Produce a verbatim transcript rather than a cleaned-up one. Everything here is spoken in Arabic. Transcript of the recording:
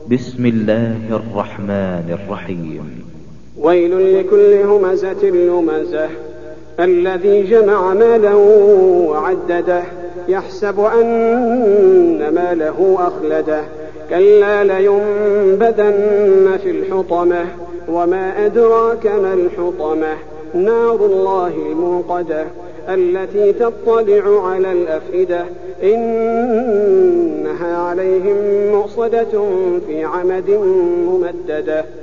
بسم الله الرحمن الرحيم. ويل لكل همزة لمزة الذي جمع ماله وعدده يحسب أن ماله أخلده كلا لينبذن في الحطمة وما أدراك ما الحطمة نار الله الموقدة التي تطلع على الأفئدة إنها عليهم مؤصدة في عمد ممددة.